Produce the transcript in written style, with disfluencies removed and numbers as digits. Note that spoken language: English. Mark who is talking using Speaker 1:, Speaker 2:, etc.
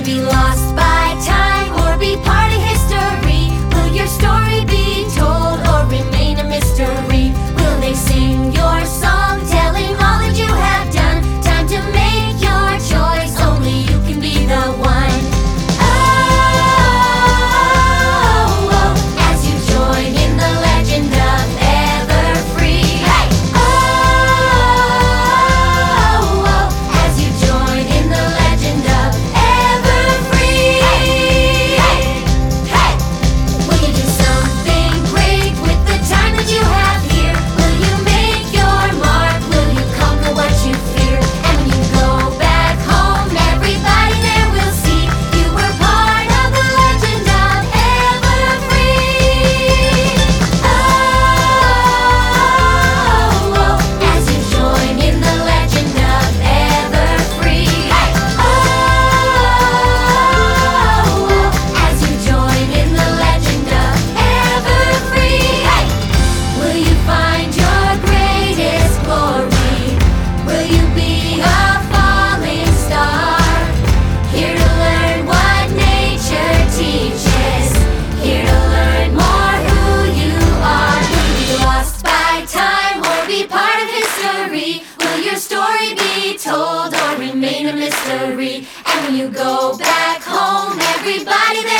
Speaker 1: be lost by time or be part of history? Will your story be told or remain a mystery? Will they sing your song, telling all that you have done? Time to make your choice, only you can be the one. Oh, as you join in the legend of Everfree. Hey! Oh, as you join in the legend of Everfree. Hey! Hey! Will you do something great with the time that you have here? Will you make your mark? Will you conquer what you fear? And when you go back home, everybody there will see you were part of the legend of Everfree. Oh, as you join in the legend of Everfree. Hey! Oh, as you join in the legend of Everfree. Hey! Will you find your greatest glory? Will you be a falling star? Here to learn what nature teaches. Here to learn more who you are. Will you be lost by time or be part of history? Will your story be told or remain a mystery? And when you go back home, everybody there